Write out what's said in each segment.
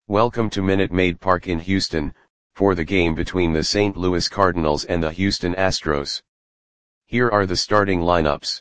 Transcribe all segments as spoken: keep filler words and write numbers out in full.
Welcome to Minute Maid Park in Houston, for the game between the Saint Louis Cardinals and the Houston Astros. Here are the starting lineups.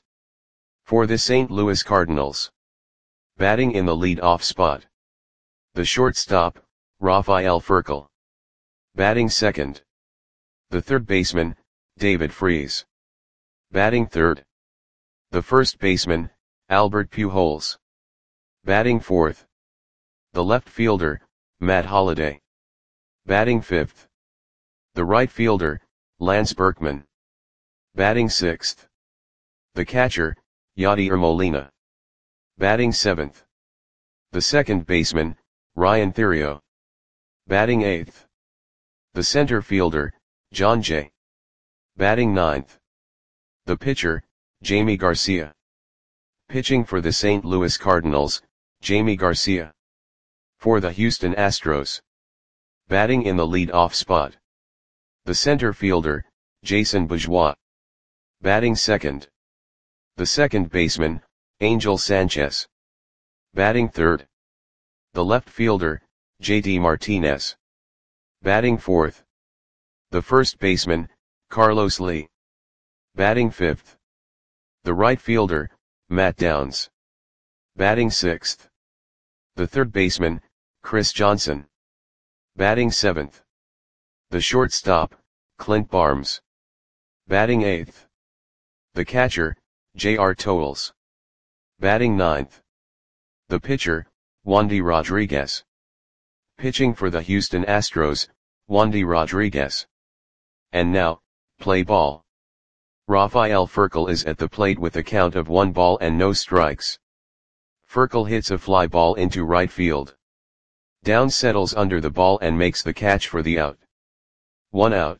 For the Saint Louis Cardinals. Batting in the lead-off spot. The shortstop, Rafael Furcal. Batting second. The third baseman, David Freese. Batting third. The first baseman, Albert Pujols. Batting fourth. The left fielder, Matt Holliday. Batting fifth. The right fielder, Lance Berkman. Batting sixth. The catcher, Yadier Molina. Batting seventh. The second baseman, Ryan Theriot. Batting eighth. The center fielder, Jon Jay. Batting ninth. The pitcher, Jamie Garcia. Pitching for the Saint Louis Cardinals, Jamie Garcia. For the Houston Astros. Batting in the lead-off spot. The center fielder, Jason Bourgeois. Batting second. The second baseman, Angel Sanchez. Batting third. The left fielder, J D Martinez. Batting fourth. The first baseman, Carlos Lee. Batting fifth. The right fielder, Matt Downs. Batting sixth. The third baseman, Chris Johnson. Batting seventh. The shortstop, Clint Barnes. Batting eighth. The catcher, J R Towles. Batting ninth. The pitcher, Wandy Rodriguez. Pitching for the Houston Astros, Wandy Rodriguez. And now, play ball. Rafael Furcal is at the plate with a count of one ball and no strikes. Furcal hits a fly ball into right field. Downs settles under the ball and makes the catch for the out. One out.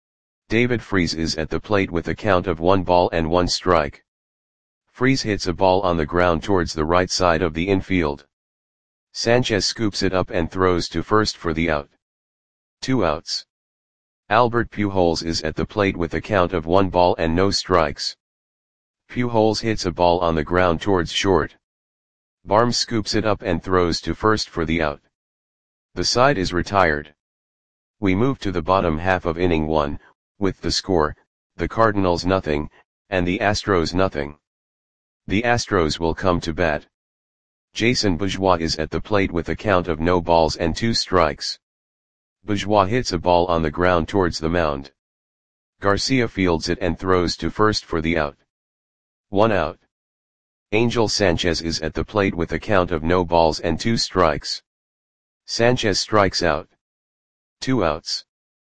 David Freese is at the plate with a count of one ball and one strike. Freese hits a ball on the ground towards the right side of the infield. Sanchez scoops it up and throws to first for the out. Two outs. Albert Pujols is at the plate with a count of one ball and no strikes. Pujols hits a ball on the ground towards short. Barnes scoops it up and throws to first for the out. The side is retired. We move to the bottom half of inning one, with the score, the Cardinals nothing, and the Astros nothing. The Astros will come to bat. Jason Bourgeois is at the plate with a count of no balls and two strikes. Bourgeois hits a ball on the ground towards the mound. Garcia fields it and throws to first for the out. One out. Angel Sanchez is at the plate with a count of no balls and two strikes. Sanchez strikes out. Two outs.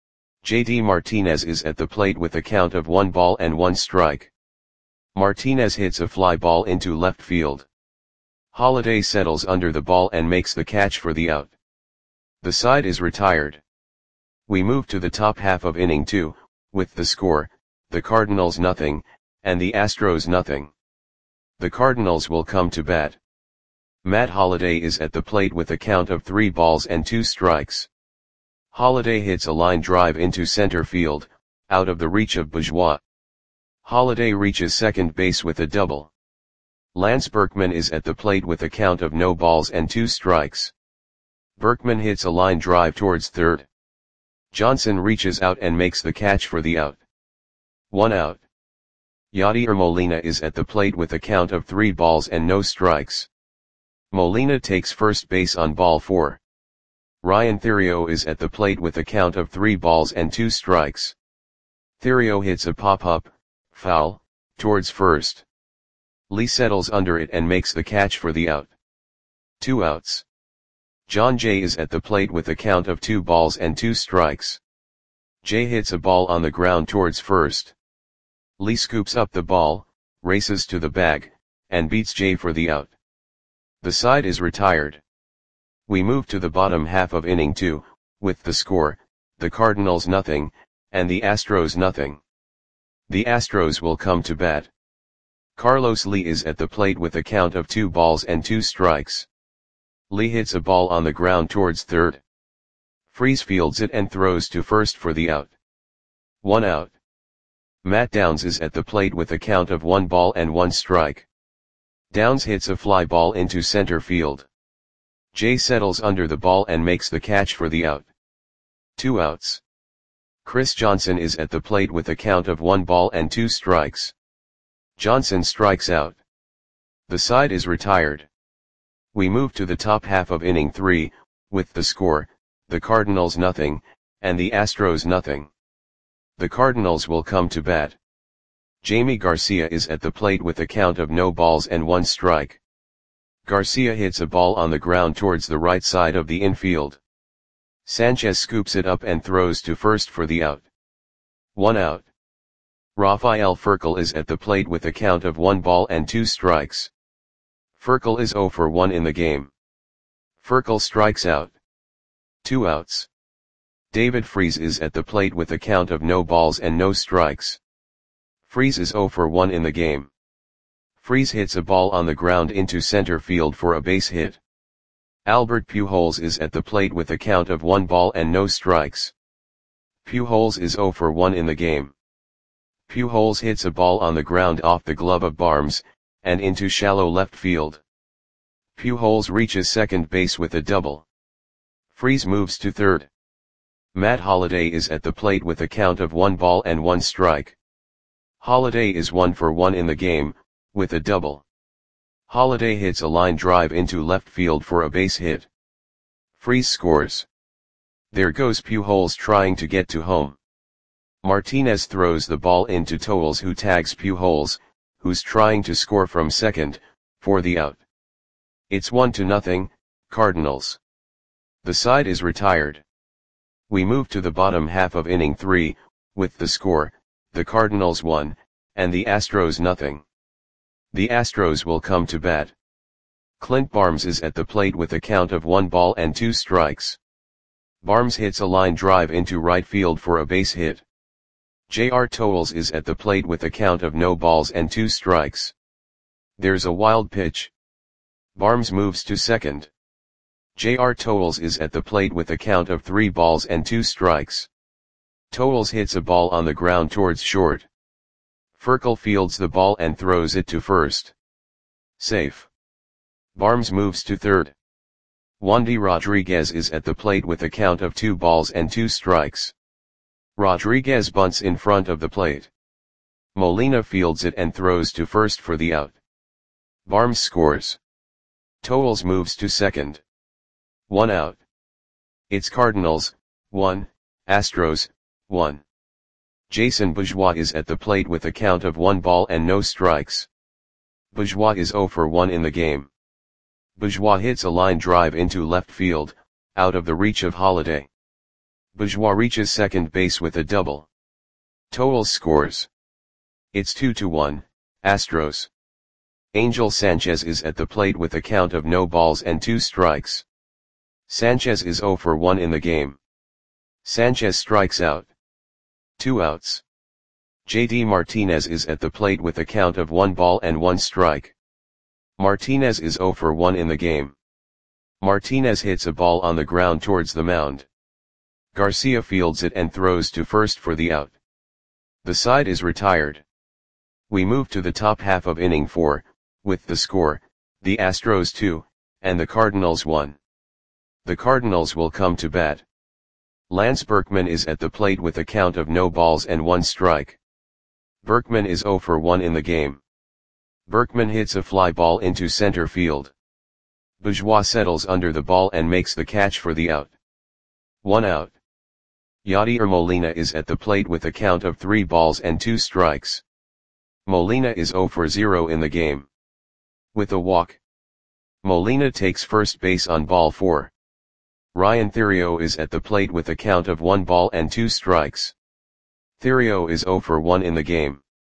J D Martinez is at the plate with a count of one ball and one strike. Martinez hits a fly ball into left field. Holliday settles under the ball and makes the catch for the out. The side is retired. We move to the top half of inning two, with the score, the Cardinals nothing, and the Astros nothing. The Cardinals will come to bat. Matt Holliday is at the plate with a count of three balls and two strikes. Holliday hits a line drive into center field, out of the reach of Bourgeois. Holliday reaches second base with a double. Lance Berkman is at the plate with a count of no balls and two strikes. Berkman hits a line drive towards third. Johnson reaches out and makes the catch for the out. One out. Yadier Molina is at the plate with a count of three balls and no strikes. Molina takes first base on ball four. Ryan Theriot is at the plate with a count of three balls and two strikes. Theriot hits a pop-up, foul, towards first. Lee settles under it and makes the catch for the out. Two outs. Jon Jay is at the plate with a count of two balls and two strikes. Jay hits a ball on the ground towards first. Lee scoops up the ball, races to the bag, and beats Jay for the out. The side is retired. We move to the bottom half of inning two, with the score, the Cardinals nothing, and the Astros nothing. The Astros will come to bat. Carlos Lee is at the plate with a count of two balls and two strikes. Lee hits a ball on the ground towards third. Freese fields it and throws to first for the out. One out. Matt Downs is at the plate with a count of one ball and one strike. Downs hits a fly ball into center field. Jay settles under the ball and makes the catch for the out. Two outs. Chris Johnson is at the plate with a count of one ball and two strikes. Johnson strikes out. The side is retired. We move to the top half of inning three, with the score, the Cardinals nothing, and the Astros nothing. The Cardinals will come to bat. Jamie Garcia is at the plate with a count of no balls and one strike. Garcia hits a ball on the ground towards the right side of the infield. Sanchez scoops it up and throws to first for the out. One out. Rafael Furcal is at the plate with a count of one ball and two strikes. Furcal is zero for one in the game. Furcal strikes out. Two outs. David Freese is at the plate with a count of no balls and no strikes. Freese is zero for one in the game. Freese hits a ball on the ground into center field for a base hit. Albert Pujols is at the plate with a count of one ball and no strikes. Pujols is zero for one in the game. Pujols hits a ball on the ground off the glove of Barnes, and into shallow left field. Pujols reaches second base with a double. Freese moves to third. Matt Holliday is at the plate with a count of one ball and one strike. Holliday is one for one in the game, with a double. Holliday hits a line drive into left field for a base hit. Freese scores. There goes Pujols trying to get to home. Martinez throws the ball into Toles, who tags Pujols, who's trying to score from second, for the out. It's one to nothing, Cardinals. The side is retired. We move to the bottom half of inning three, with the score, the Cardinals one, and the Astros nothing. The Astros will come to bat. Clint Barnes is at the plate with a count of one ball and two strikes. Barnes hits a line drive into right field for a base hit. J R Toles is at the plate with a count of no balls and two strikes. There's a wild pitch. Barnes moves to second. J R Toles is at the plate with a count of three balls and two strikes. Toles hits a ball on the ground towards short. Furcal fields the ball and throws it to first. Safe. Barnes moves to third. Wandy Rodriguez is at the plate with a count of two balls and two strikes. Rodriguez bunts in front of the plate. Molina fields it and throws to first for the out. Barnes scores. Toles moves to second. One out. It's Cardinals, one, Astros, one. Jason Bourgeois is at the plate with a count of one ball and no strikes. Bourgeois is zero for one in the game. Bourgeois hits a line drive into left field, out of the reach of Holliday. Bourgeois reaches second base with a double. Toles scores. It's two to one, Astros. Angel Sanchez is at the plate with a count of no balls and two strikes. Sanchez is zero for one in the game. Sanchez strikes out. Two outs. J D Martinez is at the plate with a count of one ball and one strike. Martinez is zero for one in the game. Martinez hits a ball on the ground towards the mound. Garcia fields it and throws to first for the out. The side is retired. We move to the top half of inning four, with the score, the Astros two, and the Cardinals one. The Cardinals will come to bat. Lance Berkman is at the plate with a count of no balls and one strike. Berkman is zero for one in the game. Berkman hits a fly ball into center field. Bourgeois settles under the ball and makes the catch for the out. One out. Yadier Molina is at the plate with a count of three balls and two strikes. Molina is zero for zero in the game. With a walk. Molina takes first base on ball four. Ryan Theriot is at the plate with a count of one ball and two strikes. Theriot is zero for one in the game.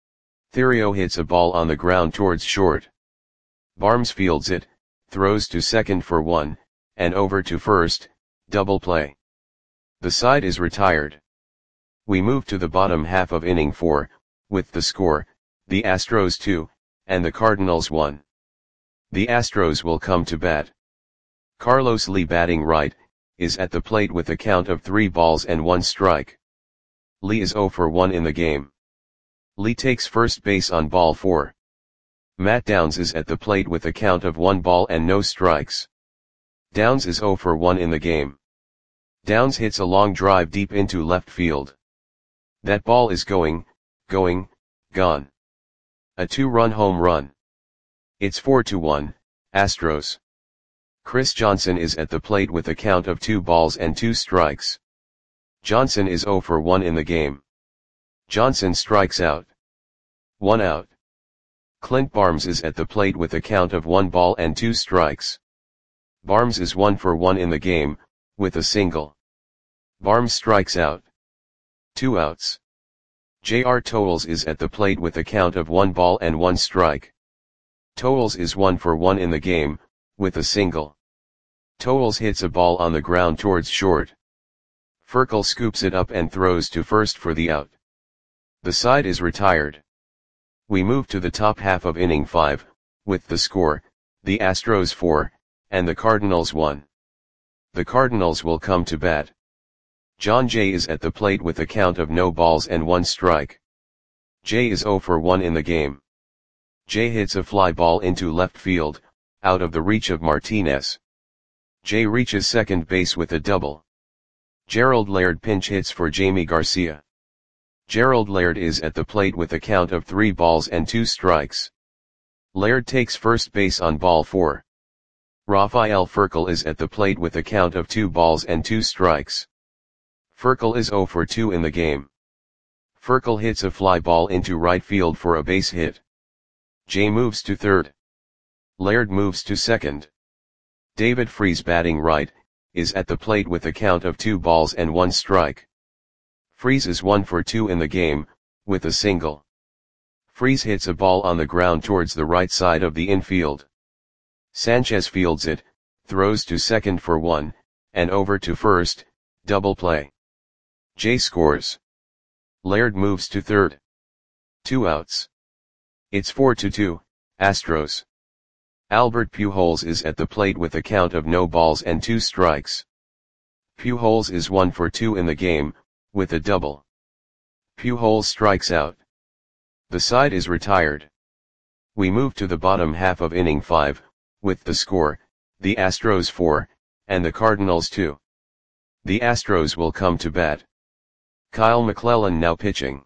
Theriot hits a ball on the ground towards short. Barnes fields it, throws to second for one, and over to first, double play. The side is retired. We move to the bottom half of inning four, with the score, the Astros two, and the Cardinals one. The Astros will come to bat. Carlos Lee, batting right, is at the plate with a count of three balls and one strike. Lee is zero for one in the game. Lee takes first base on ball four. Matt Downs is at the plate with a count of one ball and no strikes. Downs is zero for one in the game. Downs hits a long drive deep into left field. That ball is going, going, gone. A two-run home run. It's four to one, Astros. Chris Johnson is at the plate with a count of two balls and two strikes. Johnson is zero for one in the game. Johnson strikes out. One out. Clint Barnes is at the plate with a count of one ball and two strikes. Barnes is one for one in the game, with a single. Barnes strikes out. Two outs. J R Towles is at the plate with a count of one ball and one strike. Towles is one for one in the game, with a single. Towles hits a ball on the ground towards short. Furkel scoops it up and throws to first for the out. The side is retired. We move to the top half of inning five, with the score, the Astros four, and the Cardinals one. The Cardinals will come to bat. John Jay is at the plate with a count of no balls and one strike. Jay is zero for one in the game. Jay hits a fly ball into left field, out of the reach of Martinez. Jay reaches second base with a double. Gerald Laird pinch hits for Jamie Garcia. Gerald Laird is at the plate with a count of three balls and two strikes. Laird takes first base on ball four. Rafael Furkel is at the plate with a count of two balls and two strikes. Furkel is zero for two in the game. Furkel hits a fly ball into right field for a base hit. Jay moves to third. Laird moves to second. David Freese, batting right, is at the plate with a count of two balls and one strike. Freese is one for two in the game, with a single. Freese hits a ball on the ground towards the right side of the infield. Sanchez fields it, throws to second for one, and over to first, double play. Jay scores. Laird moves to third. Two outs. It's four to two, Astros. Albert Pujols is at the plate with a count of no balls and two strikes. Pujols is one for two in the game, with a double. Pujols strikes out. The side is retired. We move to the bottom half of inning five, with the score, the Astros four, and the Cardinals two. The Astros will come to bat. Kyle McClellan now pitching.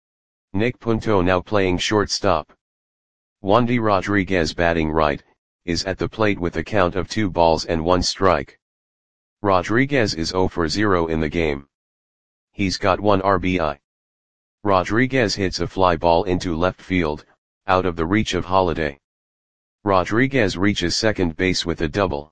Nick Punto now playing shortstop. Wandy Rodriguez, batting right, is at the plate with a count of two balls and one strike. Rodriguez is zero for zero in the game. He's got one R B I. Rodriguez hits a fly ball into left field, out of the reach of Holiday. Rodriguez reaches second base with a double.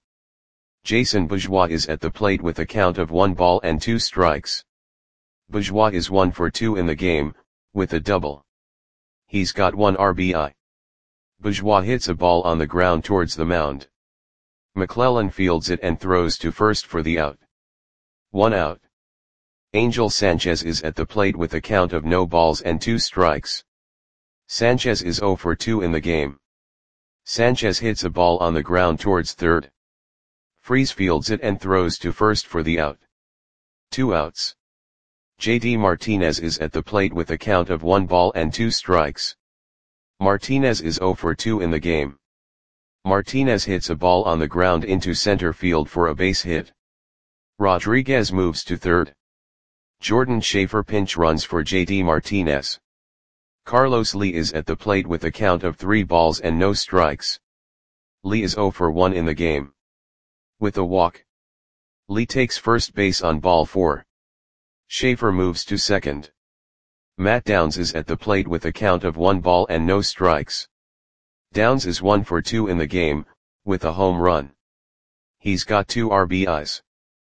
Jason Bourgeois is at the plate with a count of one ball and two strikes. Bourgeois is one for two in the game, with a double. He's got one R B I. Bourgeois hits a ball on the ground towards the mound. McClellan fields it and throws to first for the out. One out. Angel Sanchez is at the plate with a count of no balls and two strikes. Sanchez is zero for two in the game. Sanchez hits a ball on the ground towards third. Freese fields it and throws to first for the out. Two outs. J D Martinez is at the plate with a count of one ball and two strikes. Martinez is zero for two in the game. Martinez hits a ball on the ground into center field for a base hit. Rodriguez moves to third. Jordan Schaefer pinch runs for J D Martinez. Carlos Lee is at the plate with a count of three balls and no strikes. Lee is zero for one in the game. With a walk. Lee takes first base on ball four. Schaefer moves to second. Matt Downs is at the plate with a count of one ball and no strikes. Downs is one for two in the game, with a home run. He's got two R B Is.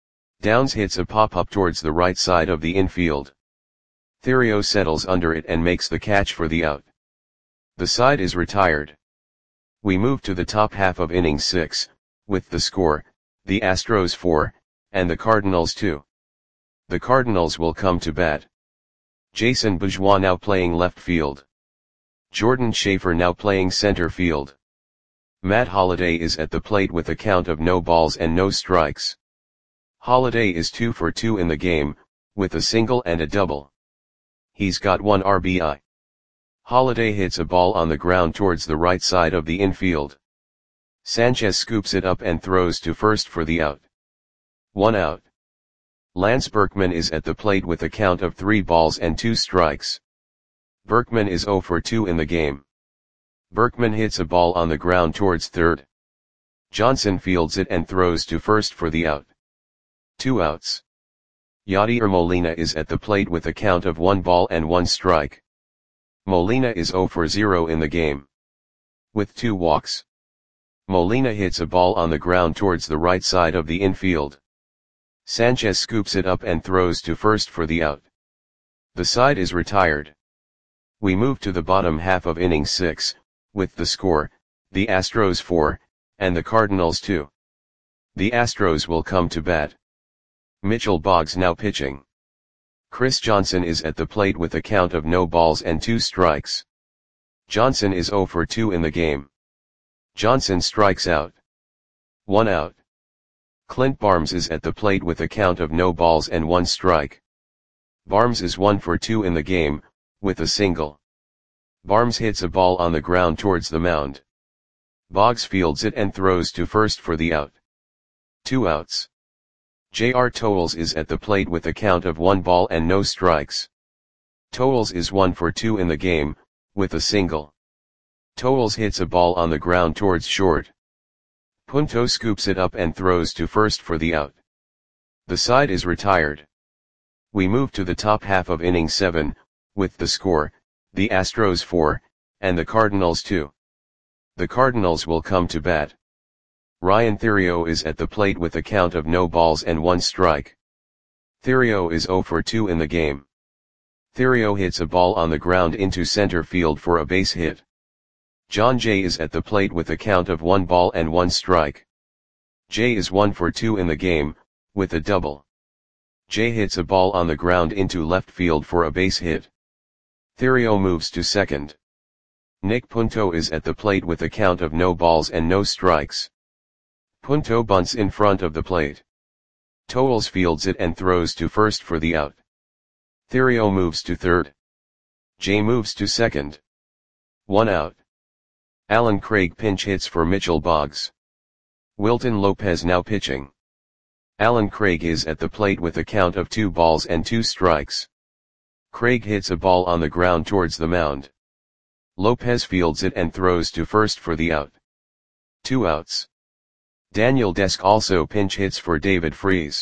Downs hits a pop-up towards the right side of the infield. Theriot settles under it and makes the catch for the out. The side is retired. We move to the top half of inning six, with the score, the Astros four, and the Cardinals two. The Cardinals will come to bat. Jason Bourgeois now playing left field. Jordan Schaefer now playing center field. Matt Holliday is at the plate with a count of no balls and no strikes. Holliday is two for two in the game, with a single and a double. He's got one R B I. Holliday hits a ball on the ground towards the right side of the infield. Sanchez scoops it up and throws to first for the out. One out. Lance Berkman is at the plate with a count of three balls and two strikes. Berkman is zero for two in the game. Berkman hits a ball on the ground towards third. Johnson fields it and throws to first for the out. Two outs. Yadier Molina is at the plate with a count of one ball and one strike. Molina is zero for zero in the game. With two walks. Molina hits a ball on the ground towards the right side of the infield. Sanchez scoops it up and throws to first for the out. The side is retired. We move to the bottom half of inning six, with the score, the Astros four, and the Cardinals two. The Astros will come to bat. Mitchell Boggs now pitching. Chris Johnson is at the plate with a count of no balls and two strikes. Johnson is zero for two in the game. Johnson strikes out. One out. Clint Barnes is at the plate with a count of no balls and one strike. Barnes is one for two in the game, with a single. Barnes hits a ball on the ground towards the mound. Boggs fields it and throws to first for the out. Two outs. J R Towles is at the plate with a count of one ball and no strikes. Towles is one for two in the game, with a single. Towles hits a ball on the ground towards short. Punto scoops it up and throws to first for the out. The side is retired. We move to the top half of inning seven, with the score, the Astros four, and the Cardinals two. The Cardinals will come to bat. Ryan Theriot is at the plate with a count of no balls and one strike. Theriot is zero for two in the game. Theriot hits a ball on the ground into center field for a base hit. John Jay is at the plate with a count of one ball and one strike. Jay is one for two in the game, with a double. Jay hits a ball on the ground into left field for a base hit. Theriot moves to second. Nick Punto is at the plate with a count of no balls and no strikes. Punto bunts in front of the plate. Towles fields it and throws to first for the out. Theriot moves to third. Jay moves to second. One out. Alan Craig pinch hits for Mitchell Boggs. Wilton Lopez now pitching. Alan Craig is at the plate with a count of two balls and two strikes. Craig hits a ball on the ground towards the mound. Lopez fields it and throws to first for the out. Two outs. Daniel Desk also pinch hits for David Freese.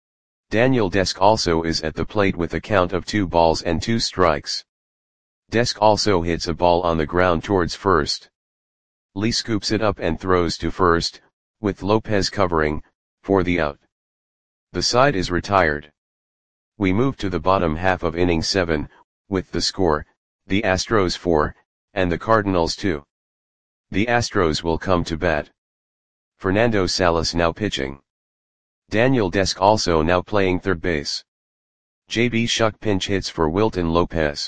Daniel Desk also is at the plate with a count of two balls and two strikes. Desk also hits a ball on the ground towards first. Lee scoops it up and throws to first, with Lopez covering, for the out. The side is retired. We move to the bottom half of inning seven, with the score, the Astros four, and the Cardinals two. The Astros will come to bat. Fernando Salas now pitching. Daniel Desk also now playing third base. J B Shuck pinch hits for Wilton Lopez.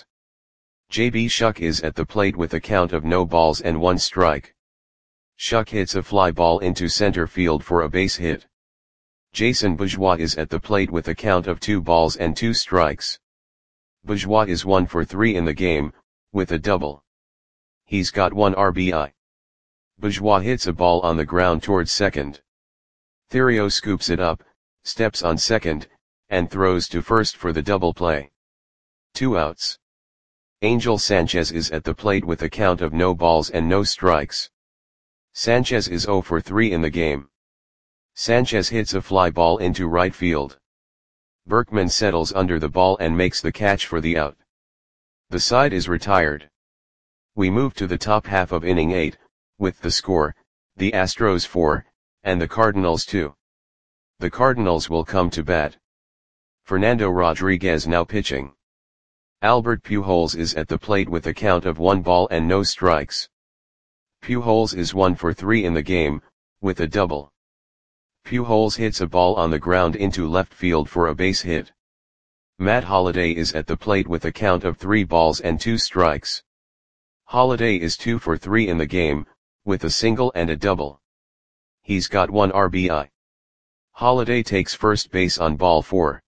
J B Shuck is at the plate with a count of no balls and one strike. Shuck hits a fly ball into center field for a base hit. Jason Bourgeois is at the plate with a count of two balls and two strikes. Bourgeois is one for three in the game, with a double. He's got one R B I. Bourgeois hits a ball on the ground towards second. Theriot scoops it up, steps on second, and throws to first for the double play. Two outs. Angel Sanchez is at the plate with a count of no balls and no strikes. Sanchez is zero for three in the game. Sanchez hits a fly ball into right field. Berkman settles under the ball and makes the catch for the out. The side is retired. We move to the top half of inning eight, with the score, the Astros four, and the Cardinals two. The Cardinals will come to bat. Fernando Rodriguez now pitching. Albert Pujols is at the plate with a count of one ball and no strikes. Pujols is one for three in the game, with a double. Pujols hits a ball on the ground into left field for a base hit. Matt Holliday is at the plate with a count of three balls and two strikes. Holliday is two for three in the game, with a single and a double. He's got one R B I. Holliday takes first base on ball four.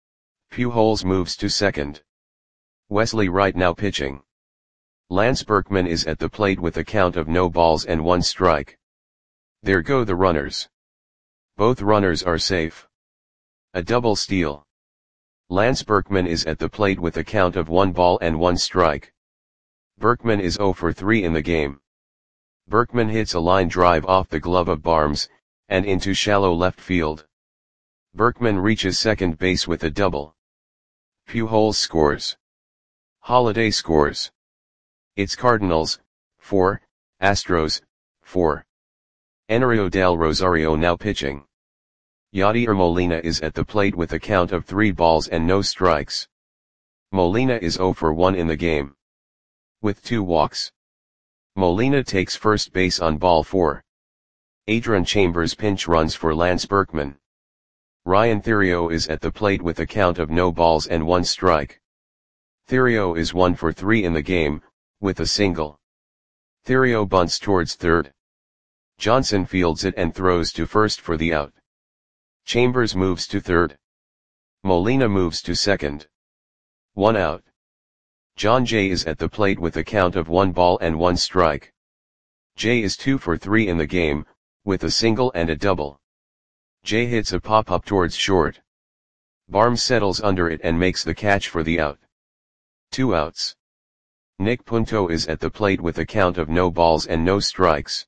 Pujols moves to second. Wesley Wright now pitching. Lance Berkman is at the plate with a count of no balls and one strike. There go the runners. Both runners are safe. A double steal. Lance Berkman is at the plate with a count of one ball and one strike. Berkman is zero for three in the game. Berkman hits a line drive off the glove of Barnes, and into shallow left field. Berkman reaches second base with a double. Pujols scores. Holliday scores. It's Cardinals, four, Astros, four. Enerio del Rosario now pitching. Yadier Molina is at the plate with a count of three balls and no strikes. Molina is zero for one in the game. With two walks. Molina takes first base on ball four. Adrian Chambers pinch runs for Lance Berkman. Ryan Theriot is at the plate with a count of no balls and one strike. Theriot is one for three in the game, with a single. Theriot bunts towards third. Johnson fields it and throws to first for the out. Chambers moves to third. Molina moves to second. One out. John Jay is at the plate with a count of one ball and one strike. Jay is two for three in the game, with a single and a double. Jay hits a pop-up towards short. Barnes settles under it and makes the catch for the out. Two outs. Nick Punto is at the plate with a count of no balls and no strikes.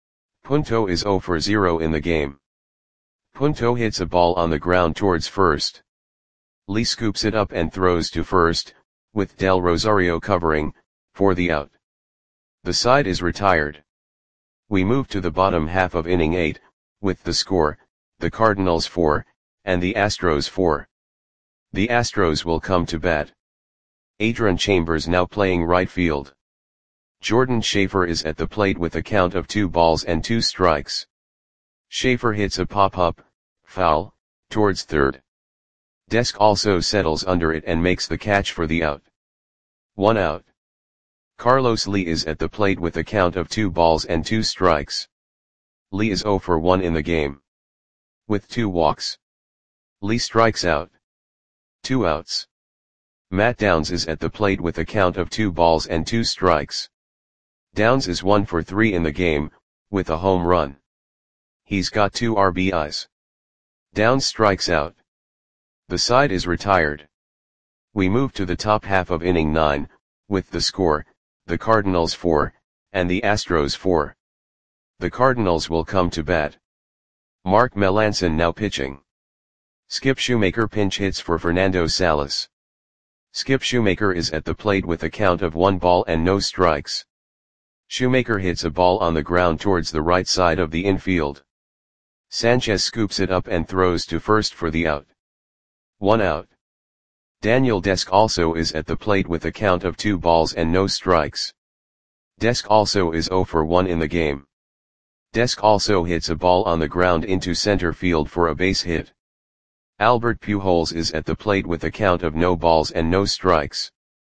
Punto is zero for zero in the game. Punto hits a ball on the ground towards first. Lee scoops it up and throws to first, with Del Rosario covering, for the out. The side is retired. We move to the bottom half of inning eight, with the score, the Cardinals four, and the Astros four. The Astros will come to bat. Adrian Chambers now playing right field. Jordan Schaefer is at the plate with a count of two balls and two strikes. Schaefer hits a pop-up, foul, towards third. Desk also settles under it and makes the catch for the out. One out. Carlos Lee is at the plate with a count of two balls and two strikes. Lee is zero for one in the game. With two walks. Lee strikes out. Two outs. Matt Downs is at the plate with a count of two balls and two strikes. Downs is one for three in the game, with a home run. He's got two R B Is. Downs strikes out. The side is retired. We move to the top half of inning nine, with the score, the Cardinals four, and the Astros four. The Cardinals will come to bat. Mark Melancon now pitching. Skip Shoemaker pinch hits for Fernando Salas. Skip Shoemaker is at the plate with a count of one ball and no strikes. Shoemaker hits a ball on the ground towards the right side of the infield. Sanchez scoops it up and throws to first for the out. One out. Daniel Desk also is at the plate with a count of two balls and no strikes. Desk also is zero for one in the game. Desk also hits a ball on the ground into center field for a base hit. Albert Pujols is at the plate with a count of no balls and no strikes.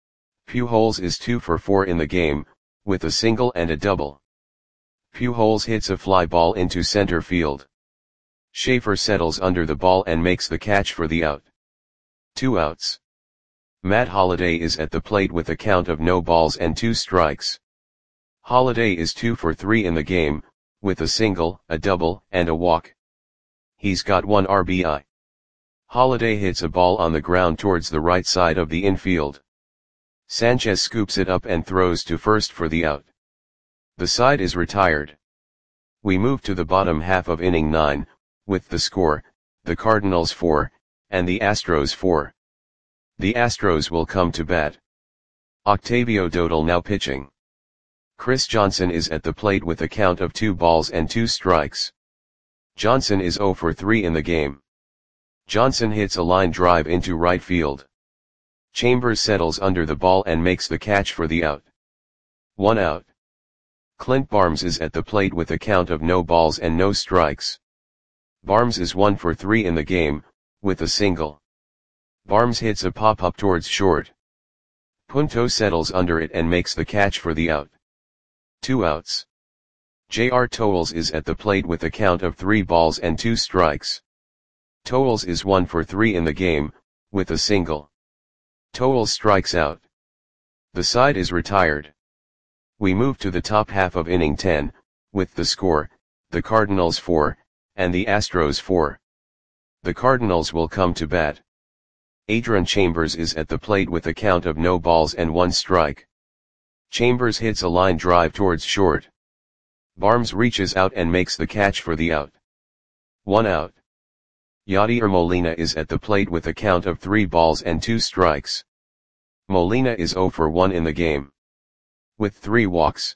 Pujols is two for four in the game, with a single and a double. Pujols hits a fly ball into center field. Schaefer settles under the ball and makes the catch for the out. Two outs. Matt Holliday is at the plate with a count of no balls and two strikes. Holliday is two for three in the game, with a single, a double, and a walk. He's got one R B I. Holliday hits a ball on the ground towards the right side of the infield. Sanchez scoops it up and throws to first for the out. The side is retired. We move to the bottom half of inning nine, with the score, the Cardinals four, and the Astros four. The Astros will come to bat. Octavio Dotel now pitching. Chris Johnson is at the plate with a count of two balls and two strikes. Johnson is zero for three in the game. Johnson hits a line drive into right field. Chambers settles under the ball and makes the catch for the out. One out. Clint Barnes is at the plate with a count of no balls and no strikes. Barnes is one for three in the game, with a single. Barnes hits a pop-up towards short. Punto settles under it and makes the catch for the out. Two outs. J R Toles is at the plate with a count of three balls and two strikes. Toles is one for three in the game, with a single. Toles strikes out. The side is retired. We move to the top half of inning ten, with the score, the Cardinals four, and the Astros four. The Cardinals will come to bat. Adrian Chambers is at the plate with a count of no balls and one strike. Chambers hits a line drive towards short. Barnes reaches out and makes the catch for the out. One out. Yadier Molina is at the plate with a count of three balls and two strikes. Molina is zero for one in the game, with three walks.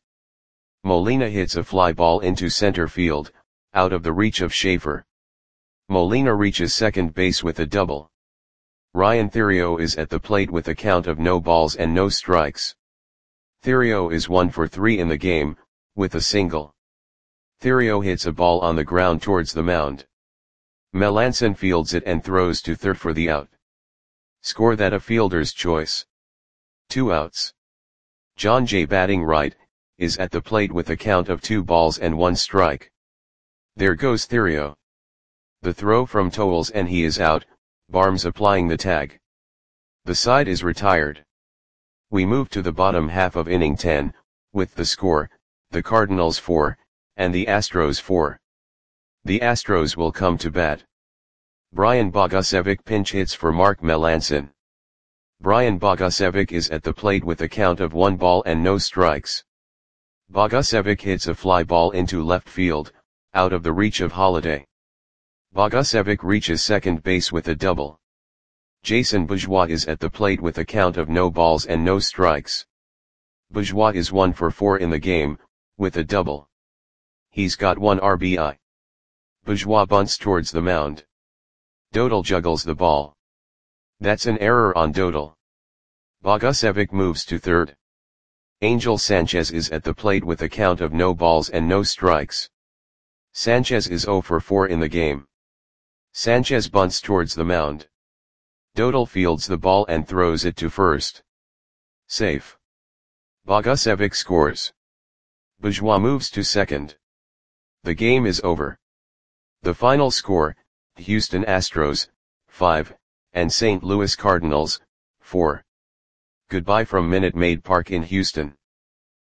Molina hits a fly ball into center field, out of the reach of Schaefer. Molina reaches second base with a double. Ryan Theriot is at the plate with a count of no balls and no strikes. Theriot is one for three in the game, with a single. Theriot hits a ball on the ground towards the mound. Melancon fields it and throws to third for the out. Score that a fielder's choice. Two outs. John Jay, batting right, is at the plate with a count of two balls and one strike. There goes Theriot. The throw from Toles and he is out, Barnes applying the tag. The side is retired. We move to the bottom half of inning ten, with the score, the Cardinals four, and the Astros four. The Astros will come to bat. Brian Bogusevic pinch hits for Mark Melancon. Brian Bogusevic is at the plate with a count of one ball and no strikes. Bogusevic hits a fly ball into left field, out of the reach of Holliday. Bogusevic reaches second base with a double. Jason Bourgeois is at the plate with a count of no balls and no strikes. Bourgeois is one for four in the game, with a double. He's got one R B I. Bourgeois bunts towards the mound. Dodal juggles the ball. That's an error on Dodal. Bogusevic moves to third. Angel Sanchez is at the plate with a count of no balls and no strikes. Sanchez is zero for four in the game. Sanchez bunts towards the mound. Dodal fields the ball and throws it to first. Safe. Bogusevic scores. Bourgeois moves to second. The game is over. The final score, Houston Astros, five, and Saint Louis Cardinals, four. Goodbye from Minute Maid Park in Houston.